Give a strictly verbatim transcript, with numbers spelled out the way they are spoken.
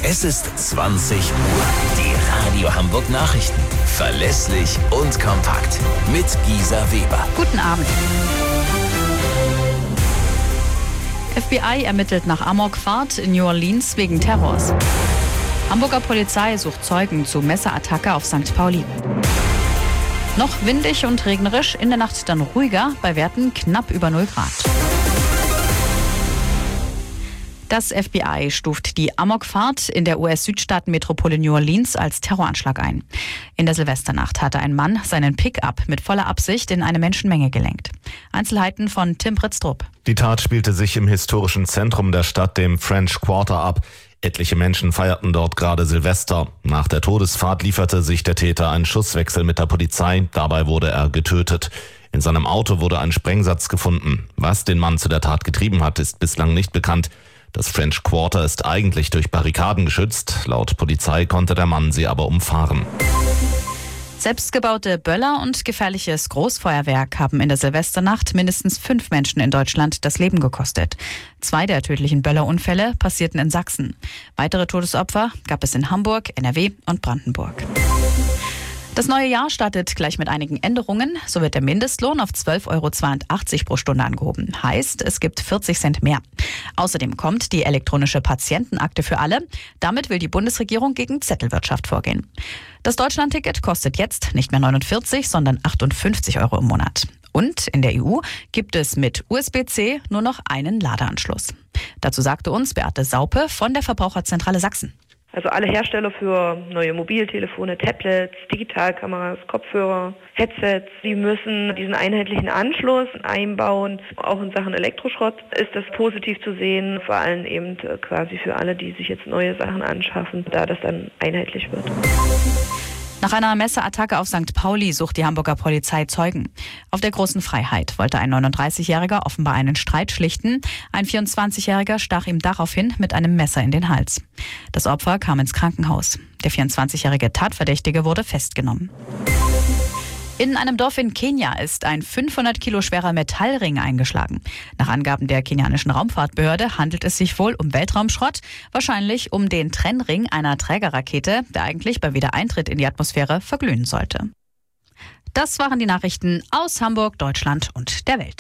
Es ist zwanzig Uhr. Die Radio Hamburg Nachrichten. Verlässlich und kompakt. Mit Gisa Weber. Guten Abend. F B I ermittelt nach Amokfahrt in New Orleans wegen Terrors. Hamburger Polizei sucht Zeugen zu Messerattacke auf Sankt Pauli. Noch windig und regnerisch, in der Nacht dann ruhiger, bei Werten knapp über null Grad. Das F B I stuft die Amokfahrt in der U S-Südstaaten-Metropole New Orleans als Terroranschlag ein. In der Silvesternacht hatte ein Mann seinen Pickup mit voller Absicht in eine Menschenmenge gelenkt. Einzelheiten von Tim Britztrup. Die Tat spielte sich im historischen Zentrum der Stadt, dem French Quarter, ab. Etliche Menschen feierten dort gerade Silvester. Nach der Todesfahrt lieferte sich der Täter einen Schusswechsel mit der Polizei. Dabei wurde er getötet. In seinem Auto wurde ein Sprengsatz gefunden. Was den Mann zu der Tat getrieben hat, ist bislang nicht bekannt. Das French Quarter ist eigentlich durch Barrikaden geschützt. Laut Polizei konnte der Mann sie aber umfahren. Selbstgebaute Böller und gefährliches Großfeuerwerk haben in der Silvesternacht mindestens fünf Menschen in Deutschland das Leben gekostet. Zwei der tödlichen Böllerunfälle passierten in Sachsen. Weitere Todesopfer gab es in Hamburg, N R W und Brandenburg. Das neue Jahr startet gleich mit einigen Änderungen. So wird der Mindestlohn auf zwölf Euro zweiundachtzig pro Stunde angehoben. Heißt, es gibt vierzig Cent mehr. Außerdem kommt die elektronische Patientenakte für alle. Damit will die Bundesregierung gegen Zettelwirtschaft vorgehen. Das Deutschlandticket kostet jetzt nicht mehr neunundvierzig, sondern achtundfünfzig Euro im Monat. Und in der E U gibt es mit U S B C nur noch einen Ladeanschluss. Dazu sagte uns Beate Saupe von der Verbraucherzentrale Sachsen. Also alle Hersteller für neue Mobiltelefone, Tablets, Digitalkameras, Kopfhörer, Headsets, die müssen diesen einheitlichen Anschluss einbauen. Auch in Sachen Elektroschrott ist das positiv zu sehen, vor allem eben quasi für alle, die sich jetzt neue Sachen anschaffen, da das dann einheitlich wird. Nach einer Messerattacke auf Sankt Pauli sucht die Hamburger Polizei Zeugen. Auf der Großen Freiheit wollte ein neununddreißigjähriger offenbar einen Streit schlichten. Ein vierundzwanzigjähriger stach ihm daraufhin mit einem Messer in den Hals. Das Opfer kam ins Krankenhaus. Der vierundzwanzigjährige Tatverdächtige wurde festgenommen. In einem Dorf in Kenia ist ein fünfhundert Kilo schwerer Metallring eingeschlagen. Nach Angaben der kenianischen Raumfahrtbehörde handelt es sich wohl um Weltraumschrott, wahrscheinlich um den Trennring einer Trägerrakete, der eigentlich bei Wiedereintritt in die Atmosphäre verglühen sollte. Das waren die Nachrichten aus Hamburg, Deutschland und der Welt.